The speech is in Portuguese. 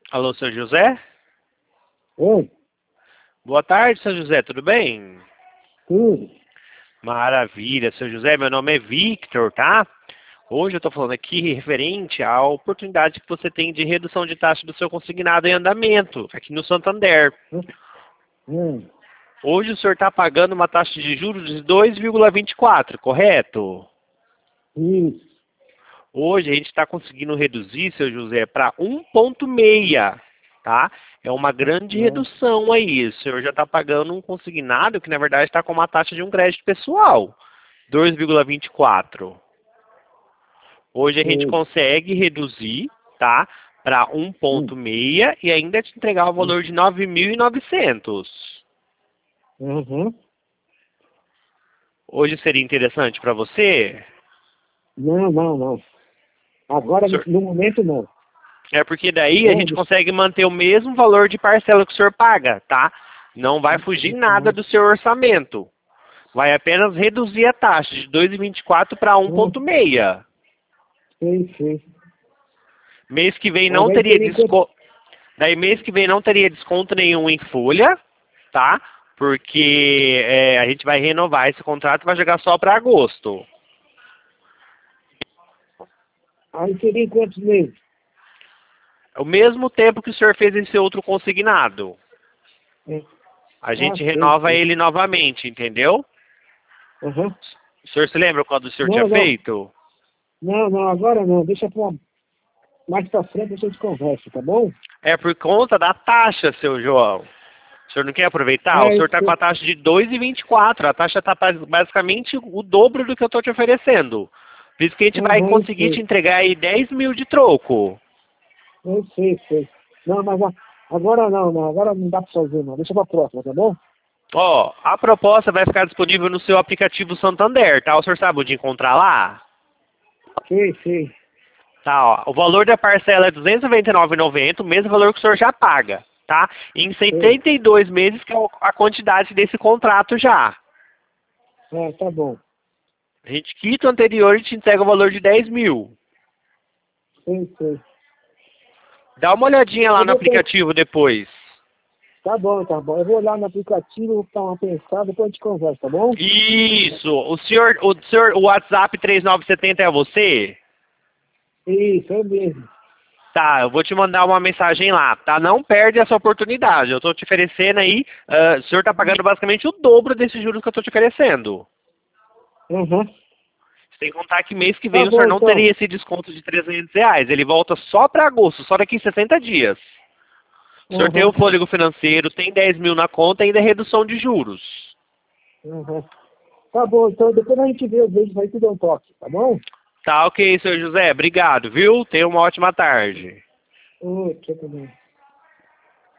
Alô, seu José? Oi, Boa tarde, seu José, tudo bem? tudo. Maravilha, seu José, meu nome é Victor, tá? Hoje eu estou falando aqui referente à oportunidade que você tem de redução de taxa do seu consignado em andamento, aqui no Santander. Hum, hum, Hoje o senhor está pagando uma taxa de juros de 2,24, correto? isso. Hoje a gente está conseguindo reduzir, seu José, para 1,6, tá? É uma grande Ah, redução aí. O senhor já está pagando um consignado que, na verdade, está com uma taxa de um crédito pessoal, 2,24. Hoje a gente sei. consegue reduzir, tá? Para Hum, 1,6 e ainda te entregar o hum, valor de 9.900. uhum. Hoje seria interessante para você? Não, não, não. Agora, no momento, não. É porque daí a Bom, gente consegue manter o mesmo valor de parcela que o senhor paga, tá? Não vai fugir nada do seu orçamento. Vai apenas reduzir a taxa de 2,24 para hum, 1,6. sei, sei. Mês que vem Mas não aí teria teria que... desconto. Daí mês que vem não teria desconto nenhum em folha, tá? Porque a gente vai renovar esse contrato e vai jogar só para agosto. Aí seria em quantos meses? É o mesmo tempo que o senhor fez esse outro consignado. É. A Ah, gente sei, renova sei. ele novamente, entendeu? Uhum. O senhor se lembra quando o senhor tinha Não, não. feito? Não, não, agora não. Deixa mais pra frente a gente conversa, tá bom? É por conta da taxa, seu João. O senhor não quer aproveitar? O É, senhor eu está com a sei. taxa de 2,24. A taxa está basicamente o dobro do que eu estou te oferecendo. Por isso que a gente vai Uhum, eu conseguir te sei. entregar aí 10 mil de troco. Eu sei, sei. Não, mas agora não, não. Agora não dá pra fazer, não. Deixa pra próxima, tá bom? Ó, a proposta vai ficar disponível no seu aplicativo Santander, tá? O senhor sabe onde encontrar lá? Sei, sei. Tá, ó. O valor da parcela é R$ 299,90, o mesmo valor que o senhor já paga, tá? Em Sei. 72 meses, que é a quantidade desse contrato já. É, tá bom. A gente quita o anterior e te entrega o valor de 10 mil. Sei, sei. Dá uma olhadinha lá Eu no vou pensar. aplicativo depois. Tá bom, tá bom. Eu vou olhar no aplicativo, vou dar uma pensada, depois a gente conversa, tá bom? Isso. O WhatsApp 3970 é você? Isso, é mesmo. Tá, eu vou te mandar uma mensagem lá, tá? Não perde essa oportunidade. Eu tô te oferecendo aí, o senhor tá pagando basicamente o dobro desses juros que eu tô te oferecendo. Uhum. Sem contar que mês que Tá vem o senhor bom, não então. teria esse desconto de R$ 300. Ele volta só para agosto, só daqui 60 dias. O senhor tem o Uhum. fôlego financeiro, tem 10 mil na conta e ainda é redução de juros. Uhum. Tá bom, então depois a gente vê os vídeos aí, tu dá um toque, tá bom? Tá ok, senhor José. Obrigado, viu? Tenha uma ótima tarde. Ô, tchau também.